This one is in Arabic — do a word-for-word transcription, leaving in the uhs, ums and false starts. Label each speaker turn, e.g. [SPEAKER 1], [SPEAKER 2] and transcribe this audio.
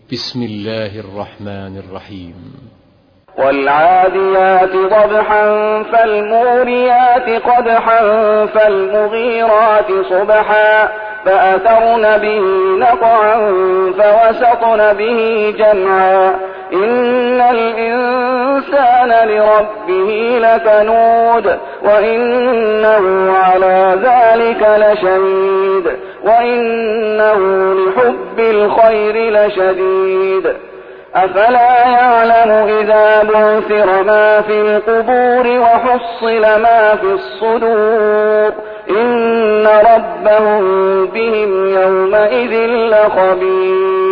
[SPEAKER 1] بسم الله الرحمن الرحيم.
[SPEAKER 2] والعاديات ضبحا فالموريات قدحا فالمغيرات صبحا فأثرن به نقعا فوسطن به جمعا إن الإنسان لربه لكنود وإنه على ذلك لشهيد وإنه لحب الخير لشديد أفلا يعلم إذا بعثر ما في القبور وحصل ما في الصدور إن ربهم بهم يومئذ لخبير.